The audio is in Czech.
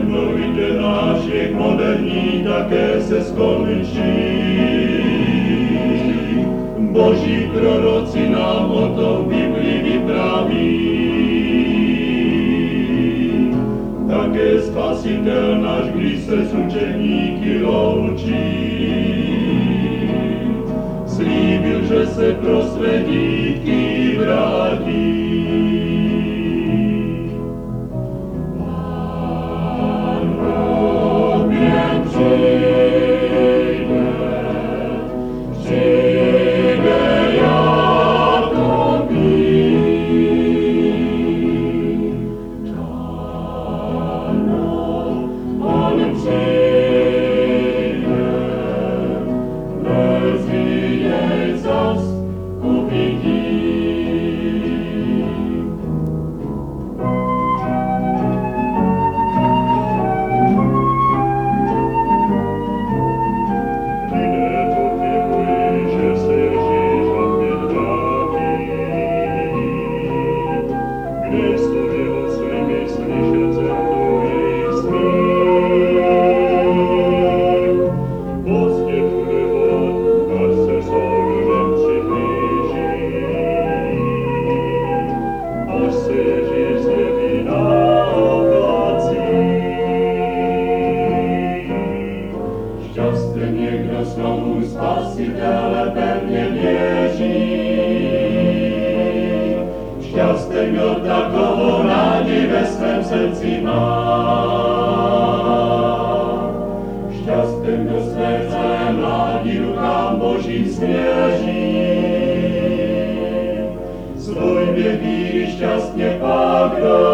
Jmenovitě náš věk moderní také se skončí. Boží proroci nám o tom Biblii vypráví. Také Spasitel náš, když se s učeníky loučí, slíbil, že se pro své dítky vrátí. Pán opět přijde jako být. Ano, on přijde, mezi jej zas uvidí. Šťastný někdo svému Spasitele pevně věří. Šťastný, kdo takovou naděj ve svém srdci má. Šťastný, kdo své celé mládí rukám Božím svěří. Svůj věk víry šťastně pak